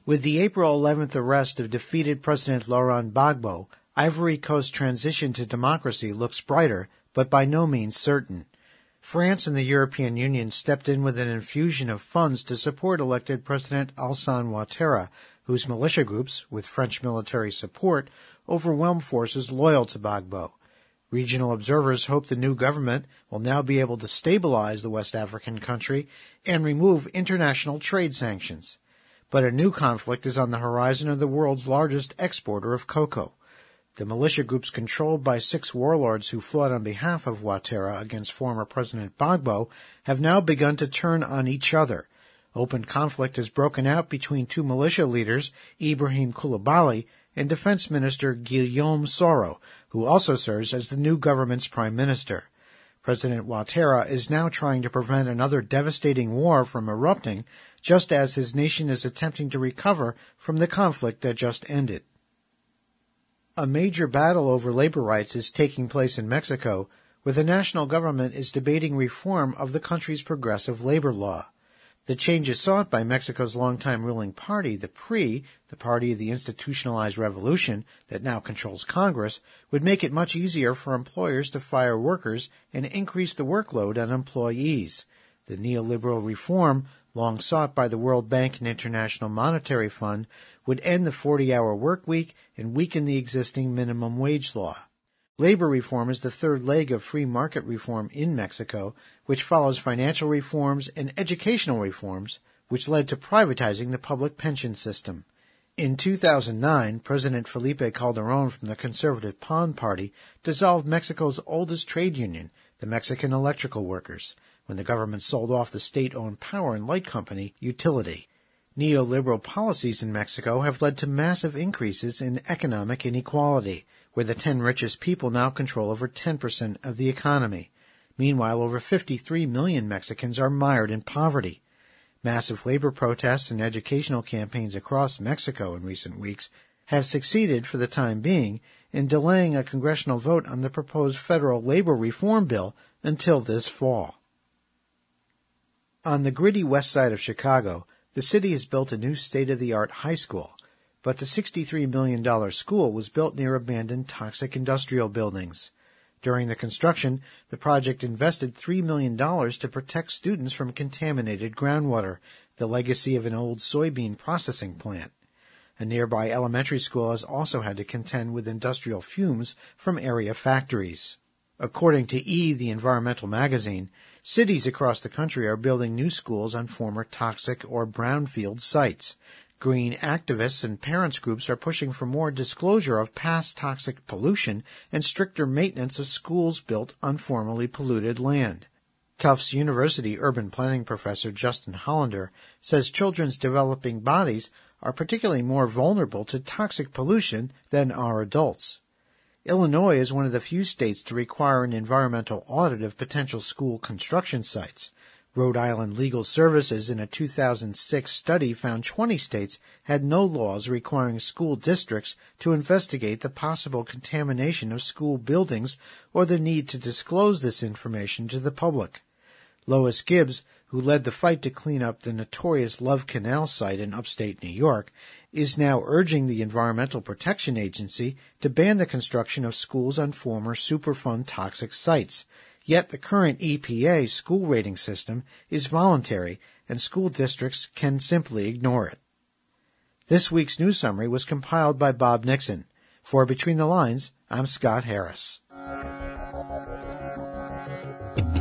With the April 11th arrest of defeated President Laurent Gbagbo, Ivory Coast's transition to democracy looks brighter, but by no means certain. France and the European Union stepped in with an infusion of funds to support elected President Alassane Ouattara, whose militia groups, with French military support, overwhelmed forces loyal to Gbagbo. Regional observers hope the new government will now be able to stabilize the West African country and remove international trade sanctions. But a new conflict is on the horizon of the world's largest exporter of cocoa. The militia groups controlled by 6 warlords who fought on behalf of Ouattara against former President Gbagbo have now begun to turn on each other. Open conflict has broken out between 2 militia leaders, Ibrahim Koulibaly and Defense Minister Guillaume Soro, who also serves as the new government's prime minister. President Ouattara is now trying to prevent another devastating war from erupting, just as his nation is attempting to recover from the conflict that just ended. A major battle over labor rights is taking place in Mexico, where the national government is debating reform of the country's progressive labor law. The changes sought by Mexico's longtime ruling party, the PRI, the Party of the Institutionalized Revolution that now controls Congress, would make it much easier for employers to fire workers and increase the workload on employees. The neoliberal reform, long sought by the World Bank and International Monetary Fund, would end the 40-hour work week and weaken the existing minimum wage law. Labor reform is the third leg of free market reform in Mexico, which follows financial reforms and educational reforms, which led to privatizing the public pension system. In 2009, President Felipe Calderón from the conservative PAN party dissolved Mexico's oldest trade union, the Mexican Electrical Workers, when the government sold off the state-owned power and light company, Utility. Neoliberal policies in Mexico have led to massive increases in economic inequality, where the 10 richest people now control over 10% of the economy. Meanwhile, over 53 million Mexicans are mired in poverty. Massive labor protests and educational campaigns across Mexico in recent weeks have succeeded, for the time being, in delaying a congressional vote on the proposed federal labor reform bill until this fall. On the gritty west side of Chicago, the city has built a new state-of-the-art high school, but the $63 million school was built near abandoned toxic industrial buildings. During the construction, the project invested $3 million to protect students from contaminated groundwater, the legacy of an old soybean processing plant. A nearby elementary school has also had to contend with industrial fumes from area factories. According to the environmental magazine, cities across the country are building new schools on former toxic or brownfield sites. Green activists and parents groups are pushing for more disclosure of past toxic pollution and stricter maintenance of schools built on formerly polluted land. Tufts University urban planning professor Justin Hollander says children's developing bodies are particularly more vulnerable to toxic pollution than are adults. Illinois is one of the few states to require an environmental audit of potential school construction sites. Rhode Island Legal Services in a 2006 study found 20 states had no laws requiring school districts to investigate the possible contamination of school buildings or the need to disclose this information to the public. Lois Gibbs, who led the fight to clean up the notorious Love Canal site in upstate New York, is now urging the Environmental Protection Agency to ban the construction of schools on former Superfund toxic sites. Yet the current EPA school rating system is voluntary, and school districts can simply ignore it. This week's news summary was compiled by Bob Nixon. For Between the Lines, I'm Scott Harris.